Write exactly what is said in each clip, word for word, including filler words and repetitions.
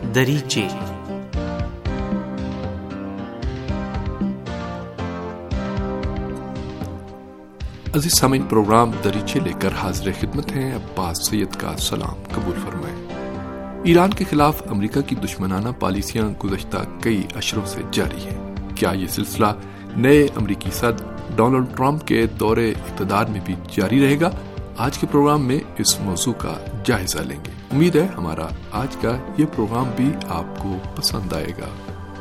دریچے۔ عزیز سامعین، پروگرام دریچے لے کر حاضر خدمت ہیں۔ عباس سید کا سلام قبول فرمائیں۔ ایران کے خلاف امریکہ کی دشمنانہ پالیسیاں گزشتہ کئی اشروں سے جاری ہیں۔ کیا یہ سلسلہ نئے امریکی صدر ڈونلڈ ٹرمپ کے دور اقتدار میں بھی جاری رہے گا؟ آج کے پروگرام میں اس موضوع کا جائزہ لیں گے۔ امید ہے ہمارا آج کا یہ پروگرام بھی آپ کو پسند آئے گا۔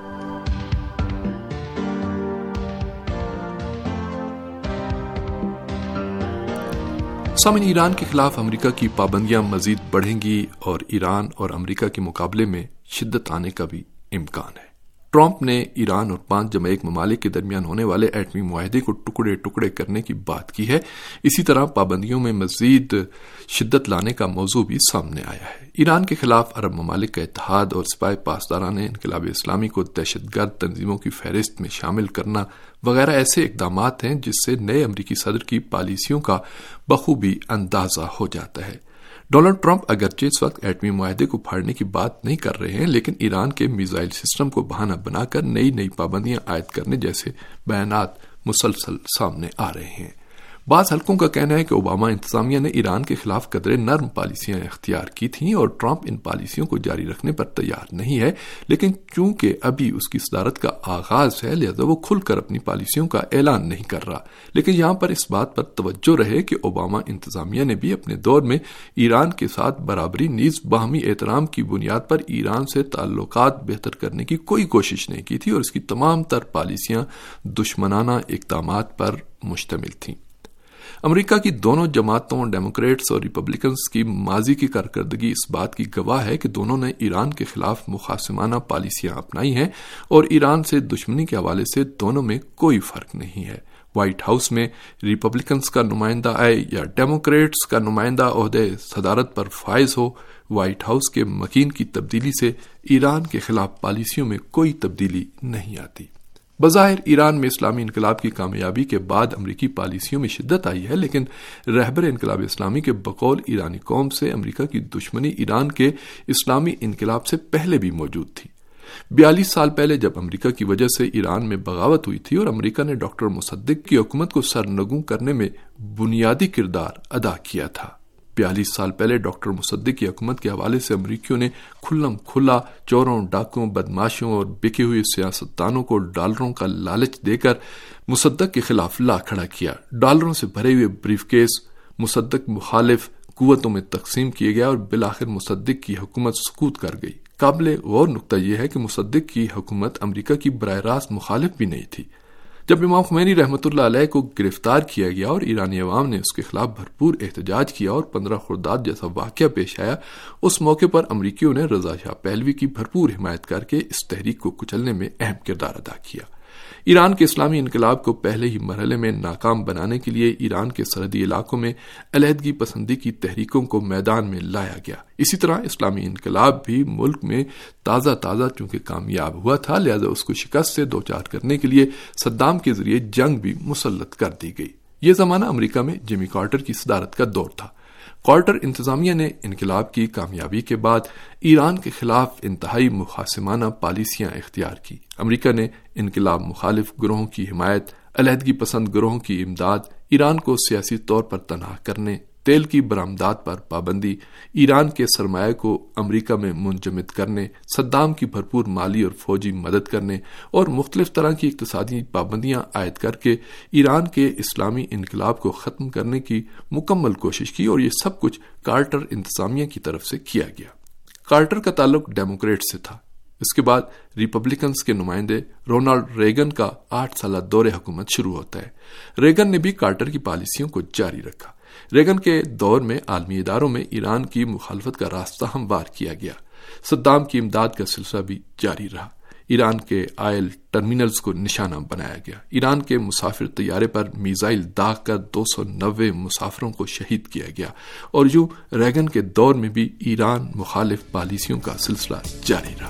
سامعین، ایران کے خلاف امریکہ کی پابندیاں مزید بڑھیں گی اور ایران اور امریکہ کے مقابلے میں شدت آنے کا بھی امکان ہے۔ ٹرمپ نے ایران اور پانچ جمع ایک ممالک کے درمیان ہونے والے ایٹمی معاہدے کو ٹکڑے ٹکڑے کرنے کی بات کی ہے۔ اسی طرح پابندیوں میں مزید شدت لانے کا موضوع بھی سامنے آیا ہے۔ ایران کے خلاف عرب ممالک کا اتحاد اور سپاہ پاسداران انقلاب اسلامی کو دہشت گرد تنظیموں کی فہرست میں شامل کرنا وغیرہ ایسے اقدامات ہیں جس سے نئے امریکی صدر کی پالیسیوں کا بخوبی اندازہ ہو جاتا ہے۔ ڈونلڈ ٹرمپ اگرچہ اس وقت ایٹمی معاہدے کو پھاڑنے کی بات نہیں کر رہے ہیں، لیکن ایران کے میزائل سسٹم کو بہانہ بنا کر نئی نئی پابندیاں عائد کرنے جیسے بیانات مسلسل سامنے آ رہے ہیں۔ بعض حلقوں کا کہنا ہے کہ اوباما انتظامیہ نے ایران کے خلاف قدرے نرم پالیسیاں اختیار کی تھیں اور ٹرمپ ان پالیسیوں کو جاری رکھنے پر تیار نہیں ہے، لیکن چونکہ ابھی اس کی صدارت کا آغاز ہے لہذا وہ کھل کر اپنی پالیسیوں کا اعلان نہیں کر رہا۔ لیکن یہاں پر اس بات پر توجہ رہے کہ اوباما انتظامیہ نے بھی اپنے دور میں ایران کے ساتھ برابری نیز باہمی احترام کی بنیاد پر ایران سے تعلقات بہتر کرنے کی کوئی کوشش نہیں کی تھی اور اس کی تمام تر پالیسیاں دشمنانہ اقدامات پر مشتمل تھیں۔ امریکہ کی دونوں جماعتوں ڈیموکریٹس اور ریپبلکنز کی ماضی کی کارکردگی اس بات کی گواہ ہے کہ دونوں نے ایران کے خلاف مخاصمانہ پالیسیاں اپنائی ہیں اور ایران سے دشمنی کے حوالے سے دونوں میں کوئی فرق نہیں ہے۔ وائٹ ہاؤس میں ریپبلکنز کا نمائندہ آئے یا ڈیموکریٹس کا نمائندہ عہدے صدارت پر فائز ہو، وائٹ ہاؤس کے مکین کی تبدیلی سے ایران کے خلاف پالیسیوں میں کوئی تبدیلی نہیں آتی۔ بظاہر ایران میں اسلامی انقلاب کی کامیابی کے بعد امریکی پالیسیوں میں شدت آئی ہے، لیکن رہبر انقلاب اسلامی کے بقول ایرانی قوم سے امریکہ کی دشمنی ایران کے اسلامی انقلاب سے پہلے بھی موجود تھی۔ بیالیس سال پہلے جب امریکہ کی وجہ سے ایران میں بغاوت ہوئی تھی اور امریکہ نے ڈاکٹر مصدق کی حکومت کو سرنگوں کرنے میں بنیادی کردار ادا کیا تھا۔ بیالیس سال پہلے ڈاکٹر مصدق کی حکومت کے حوالے سے امریکیوں نے کھلم کھلا چوروں، ڈاکوں، بدماشوں اور بکے ہوئے سیاستدانوں کو ڈالروں کا لالچ دے کر مصدق کے خلاف لا کھڑا کیا۔ ڈالروں سے بھرے ہوئے بریف کیس مصدق مخالف قوتوں میں تقسیم کیے گیا اور بالآخر مصدق کی حکومت سقوط کر گئی۔ قابل غور نقطہ یہ ہے کہ مصدق کی حکومت امریکہ کی براہ راست مخالف بھی نہیں تھی۔ جب امام خمینی رحمۃ اللہ علیہ کو گرفتار کیا گیا اور ایرانی عوام نے اس کے خلاف بھرپور احتجاج کیا اور پندرہ خرداد جیسا واقعہ پیش آیا، اس موقع پر امریکیوں نے رضا شاہ پہلوی کی بھرپور حمایت کر کے اس تحریک کو کچلنے میں اہم کردار ادا کیا۔ ایران کے اسلامی انقلاب کو پہلے ہی مرحلے میں ناکام بنانے کے لیے ایران کے سرحدی علاقوں میں علیحدگی پسندی کی تحریکوں کو میدان میں لایا گیا۔ اسی طرح اسلامی انقلاب بھی ملک میں تازہ تازہ چونکہ کامیاب ہوا تھا لہذا اس کو شکست سے دوچار کرنے کے لیے صدام کے ذریعے جنگ بھی مسلط کر دی گئی۔ یہ زمانہ امریکہ میں جیمی کارٹر کی صدارت کا دور تھا۔ کارٹر انتظامیہ نے انقلاب کی کامیابی کے بعد ایران کے خلاف انتہائی مخاصمانہ پالیسیاں اختیار کی۔ امریکہ نے انقلاب مخالف گروہوں کی حمایت، علیحدگی پسند گروہوں کی امداد، ایران کو سیاسی طور پر تنہا کرنے، تیل کی برآمدات پر پابندی، ایران کے سرمایہ کو امریکہ میں منجمد کرنے، صدام کی بھرپور مالی اور فوجی مدد کرنے اور مختلف طرح کی اقتصادی پابندیاں عائد کر کے ایران کے اسلامی انقلاب کو ختم کرنے کی مکمل کوشش کی، اور یہ سب کچھ کارٹر انتظامیہ کی طرف سے کیا گیا۔ کارٹر کا تعلق ڈیموکریٹ سے تھا۔ اس کے بعد ریپبلکنز کے نمائندے رونالڈ ریگن کا آٹھ سالہ دور حکومت شروع ہوتا ہے۔ ریگن نے بھی کارٹر کی پالیسیوں کو جاری رکھا۔ ریگن کے دور میں عالمی اداروں میں ایران کی مخالفت کا راستہ ہموار کیا گیا۔ صدام کی امداد کا سلسلہ بھی جاری رہا۔ ایران کے آئل ٹرمینلز کو نشانہ بنایا گیا۔ ایران کے مسافر طیارے پر میزائل داغ کر دو سو نوے مسافروں کو شہید کیا گیا، اور یوں ریگن کے دور میں بھی ایران مخالف پالیسیوں کا سلسلہ جاری رہا۔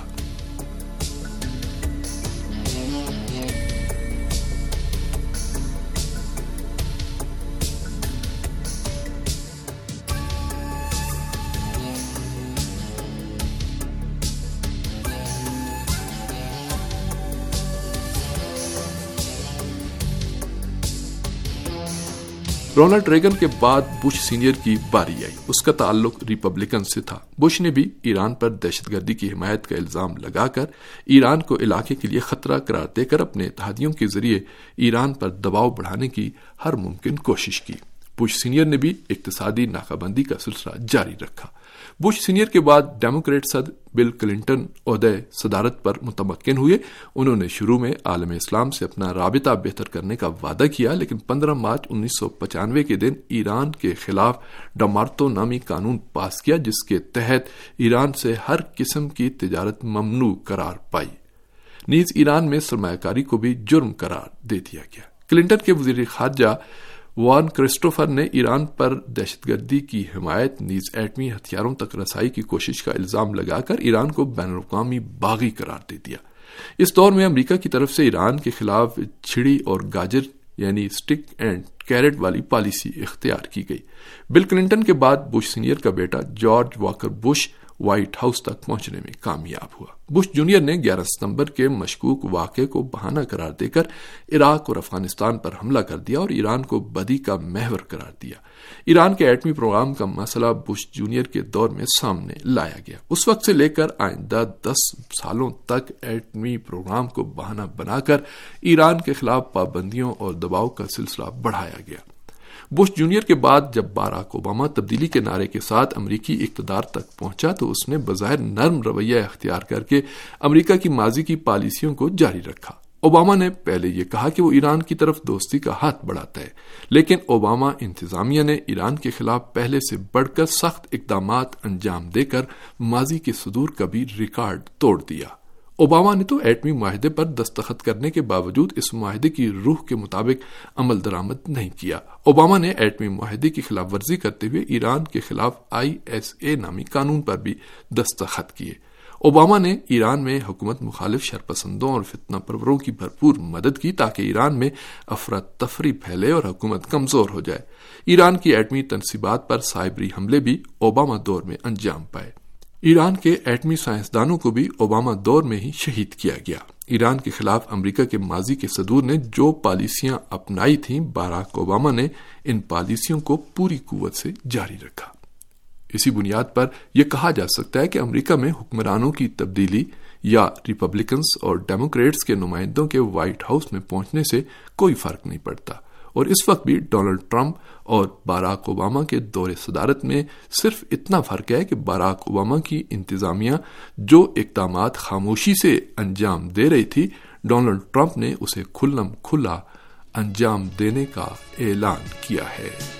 رونلڈ ریگن کے بعد بش سینئر کی باری آئی. اس کا تعلق ریپبلکن سے تھا. بش نے بھی ایران پر دہشت گردی کی حمایت کا الزام لگا کر ایران کو علاقے کے لیے خطرہ قرار دے کر اپنے اتحادیوں کے ذریعے ایران پر دباؤ بڑھانے کی ہر ممکن کوشش کی. بش سینئر نے بھی اقتصادی ناکہ بندی کا سلسلہ جاری رکھا. بش سینئر کے بعد ڈیموکریٹ صدر بل کلنٹن عہدہ صدارت پر متمکن ہوئے. انہوں نے شروع میں عالم اسلام سے اپنا رابطہ بہتر کرنے کا وعدہ کیا، لیکن پندرہ مارچ انیس سو پچانوے کے دن ایران کے خلاف ڈامارتو نامی قانون پاس کیا، جس کے تحت ایران سے ہر قسم کی تجارت ممنوع قرار پائی. نیز ایران میں سرمایہ کاری کو بھی جرم قرار دے دیا گیا. کلنٹن کے وزیر خارجہ وان کرسٹوفر نے ایران پر دہشت گردی کی حمایت نیز ایٹمی ہتھیاروں تک رسائی کی کوشش کا الزام لگا کر ایران کو بین الاقوامی باغی قرار دے دیا. اس دور میں امریکہ کی طرف سے ایران کے خلاف چھڑی اور گاجر یعنی اسٹک اینڈ کیرٹ والی پالیسی اختیار کی گئی. بل کلنٹن کے بعد بش سینئر کا بیٹا George Walker Bush White House تک پہنچنے میں کامیاب ہوا. بش جونیئر نے گیارہ ستمبر کے مشکوک واقعے کو بہانہ قرار دے کر عراق اور افغانستان پر حملہ کر دیا اور ایران کو بدی کا محور قرار دیا. ایران کے ایٹمی پروگرام کا مسئلہ بش جونیئر کے دور میں سامنے لایا گیا. اس وقت سے لے کر آئندہ دس سالوں تک ایٹمی پروگرام کو بہانہ بنا کر ایران کے خلاف پابندیوں اور دباؤ کا سلسلہ بڑھایا گیا. بش جونیئر کے بعد جب باراک اوباما تبدیلی کے نعرے کے ساتھ امریکی اقتدار تک پہنچا تو اس نے بظاہر نرم رویہ اختیار کر کے امریکہ کی ماضی کی پالیسیوں کو جاری رکھا. اوباما نے پہلے یہ کہا کہ وہ ایران کی طرف دوستی کا ہاتھ بڑھاتا ہے، لیکن اوباما انتظامیہ نے ایران کے خلاف پہلے سے بڑھ کر سخت اقدامات انجام دے کر ماضی کے صدور کا بھی ریکارڈ توڑ دیا. اوباما نے تو ایٹمی معاہدے پر دستخط کرنے کے باوجود اس معاہدے کی روح کے مطابق عمل درآمد نہیں کیا. اوباما نے ایٹمی معاہدے کی خلاف ورزی کرتے ہوئے ایران کے خلاف آئی ایس اے نامی قانون پر بھی دستخط کیے. اوباما نے ایران میں حکومت مخالف شرپسندوں اور فتنہ پروروں کی بھرپور مدد کی تاکہ ایران میں افراتفری پھیلے اور حکومت کمزور ہو جائے. ایران کی ایٹمی تنصیبات پر سائبری حملے بھی اوباما دور میں انجام پائے. ایران کے ایٹمی سائنسدانوں کو بھی اوباما دور میں ہی شہید کیا گیا. ایران کے خلاف امریکہ کے ماضی کے صدور نے جو پالیسیاں اپنائی تھیں، باراک اوباما نے ان پالیسیوں کو پوری قوت سے جاری رکھا. اسی بنیاد پر یہ کہا جا سکتا ہے کہ امریکہ میں حکمرانوں کی تبدیلی یا ریپبلکنز اور ڈیموکریٹس کے نمائندوں کے وائٹ ہاؤس میں پہنچنے سے کوئی فرق نہیں پڑتا. اور اس وقت بھی ڈونلڈ ٹرمپ اور باراک اوباما کے دور صدارت میں صرف اتنا فرق ہے کہ باراک اوباما کی انتظامیہ جو اقدامات خاموشی سے انجام دے رہی تھی، ڈونلڈ ٹرمپ نے اسے کھلم کھلا انجام دینے کا اعلان کیا ہے.